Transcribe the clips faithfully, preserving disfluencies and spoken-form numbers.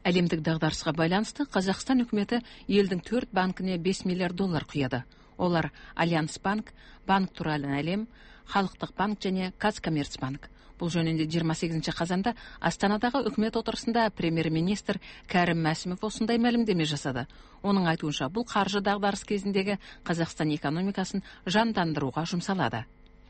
Әлемдік дағдарысқа байланысты Қазақстан үкіметі елдің төрт банкіне бес миллиард доллар құяды. Олар Альянс банк, Банк туралы әлем, Халықтық банк және Казкоммерцбанк. Бұл жөнінде жиырма сегізінші қазанда Астанадағы үкімет отырысында премьер-министр Кәрім Мәсімов осындай мәлімдеме жасады. Оның айтуынша, бұл қаржы дағдарыс кезіндегі Қазақстан экономикасын жандандыруға жұмсалады.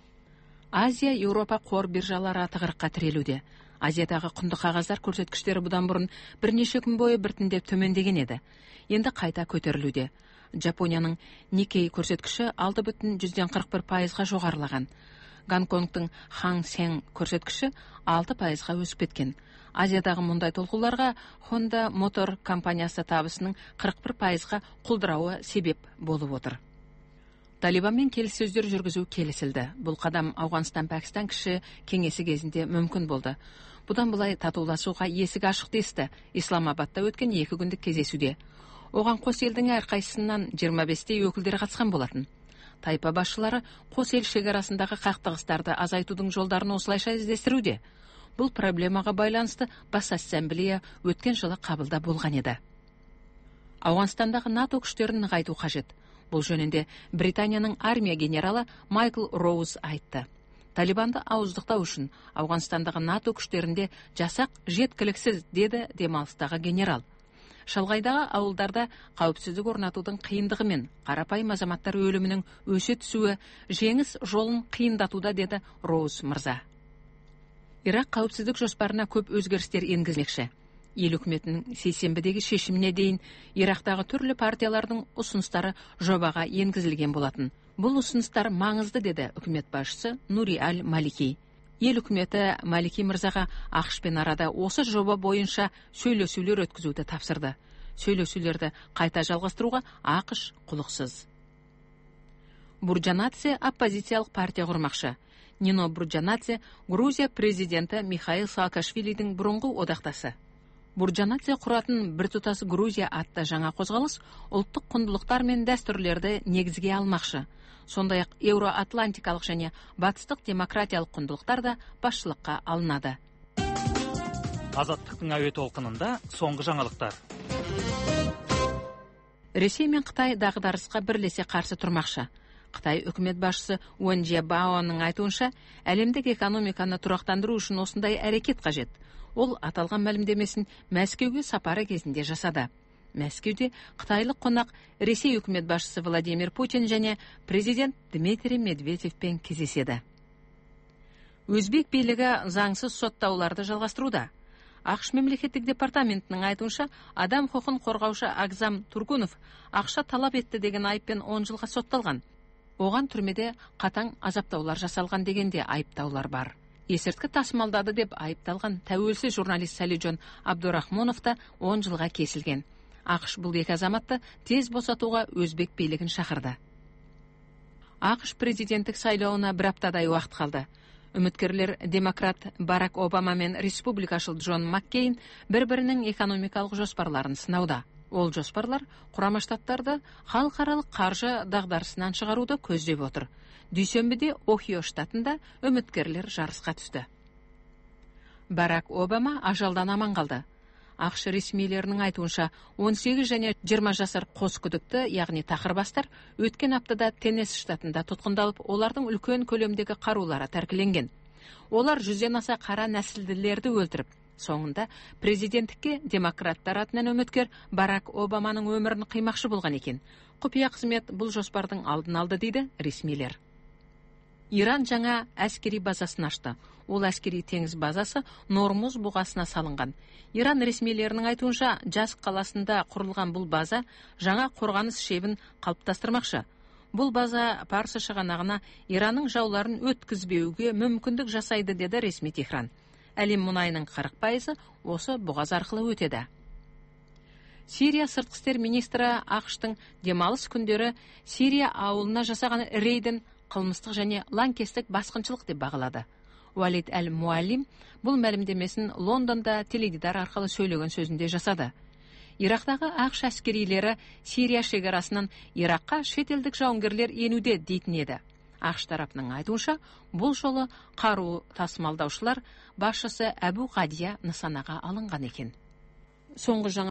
Азия, Еуропа қор биржалары тығырыққа тірелуде. Азиядағы құнды қағаздар көрсеткіштері бұдан бұрын бірнеше күн бойы біртіндеп төмендеген еді. Енді қайта көтерілуде. Жапонияның Никей көрсеткіші алты бүтін жүзден қырық бір пайызға жоғарылаған. Гонконгтың Ханг Сенг көрсеткіші алты пайызға өсіп кеткен. Азиядағы мұндай толқуларға Honda Motor компаниясы табысының қырық бір пайызға құлдырауы себеп болып отыр. Талибанмен келіссөздер жүргізу келісілді. Бұл қадам Ауғанстан-Пәкістан кіші кеңесі кезінде мүмкін болды. Бұдан былай татуласуға есік ашық десті Исламабадта өткен екі күндік кездесуде. Оған қос елдің әрқайсысынан жиырма бестей өкілдері қатысқан болатын. Тайпа басшылары қос ел шекарасындағы қақтығыстарды азайтудың жолдарын осылайша іздестіруде. Бұл проблемаға байланысты бас ассамблея өткен жылы қабылда болған еді. Ауғанстандағы НАТО күштерін нығайту қажет. Бұл жөнінде Британияның армия генералы Майкл Роуз айтты. Талибанды ауыздықтау үшін Ауғанстандағы НАТО күштерінде жасақ жеткіліксіз, деді демалыстағы генерал. Шалғайдағы ауылдарда қауіпсіздік орнатудың қиындығы мен қарапайым азаматтар өлімінің өсе түсуі жеңіс жолын қиындатуда, деді Роуз мырза. Ирақ қауіпсіздік жоспарына көп өзгерістер енгізілмекші. Ел үкіметінің сейсенбідегі шешіміне дейін Ирақтағы түрлі партиялардың ұсыныстары жобаға енгізілген болатын. Бұл ұсыныстар маңызды, деді үкімет басшысы Нури аль-Малики. Ел үкіметі Малики мырзаға ақш-пен арада осы жоба бойынша сөйлесулер өткізуді тапсырды. Сөйлесулерді қайта жалғастыруға ақш құлықсыз. Бурджанадзе оппозициялық партия құрмақшы. Нино Бурджанадзе Грузия президенті Михаил Саакашвилидің бұрынғы одақтасы. Бурджанадзе құратын біртұтас Грузия атты жаңа қозғалыс ұлттық құндылықтар мен дәстүрлерді негізге алмақшы. Сондай-ақ еуроатлантикалық және батыстық демократиялық құндылықтар да басшылыққа алынады. Азаттықтың әуе толқынында соңғы жаңалықтар. Ресей мен Қытай дағдарысқа бірлесе қарсы тұрмақшы. Қытай үкімет басшысы Уэн Жиабаоның айтуынша, әлемдік экономиканы тұрақтандыру үшін осындай әрекет қажет. Ол аталған мәлімдемесін Мәскеуге сапары кезінде жасады. Мәскеуде қытайлық қонақ Ресей үкімет басшысы Владимир Путин және президент Дмитрий Медведевпен кездеседі. Өзбек билігі заңсыз соттауларды жалғастыруда. ақш мемлекеттік департаментінің айтуынша, адам құқын қорғаушы Агзам Тургунов ақша талап етті деген айыппен он жылға сотталған. Оған түрмеде қатаң азаптаулар жасалған дегенде айыптаулар бар. Есірткі тасымалдады деп айыпталған тәуелсіз журналист Салиджон Абдурахмонов та он жылға кесілген. ақш бұл екі азаматты тез босатуға өзбек билігін шақырды. ақш президенттік сайлауына бір аптадай уақыт қалды. Үміткерлер демократ Барак Обама мен республикашыл Джон Маккейн бір-бірінің экономикалық жоспарларын сынауда. Ол жоспарлар Құрама Штаттарды халықаралық қаржы дағдарысынан шығаруды көздеп отыр. Дүйсенбіде Охио штатында үміткерлер жарысқа түсті. Барак Обама ажалдан аман қалды. ақш ресмилерінің айтуынша он сегіз және жиырма жасар қос күдікті, яғни тақырбастар, өткен аптада Теннесси штатында тұтқындалып, олардың үлкен көлемдегі қарулары тәркіленген. Олар жүзден аса қара нәсілділерді өлтіріп, соңында президенттікке демократтар атынан үміткер Барак Обаманың өмірін қимақшы болған екен. Құпия қызмет бұл жоспардың алдын алды, дейді ресмилер. Иран жаңа әскери базасын ашты. Ол әскери теңіз базасы Нормуз бұғасына салынған. Иран ресмилерінің айтуынша, Жас қаласында құрылған бұл база жаңа қорғаныс шебін қалыптастырмақшы. Бұл база Парсы шығанағына Иранның жауларын өткізбеуге мүмкіндік жасайды, деді ресми Техран. Әлем мұнайының қырық пайызы осы бұғаз арқылы өтеді. Сирия сыртқы істер министрі ақштың демалыс күндері Сирия ауылына жасаған рейдін қылмыстық және лаңкестік басқыншылық деп бағалады. Уалид әл-Муалим бұл мәлімдемесін Лондонда теледидар арқылы сөйлеген сөзінде жасады. Ирақтағы ақш әскерилері Сирия шекарасынан Ираққа шетелдік жауынгерлер енуде дейтін еді. ақш тарапының айтуынша, бұл жолы қару тасымалдаушылар басшысы Әбу Ғадия нысанаға алынған екен. соңғы жаңа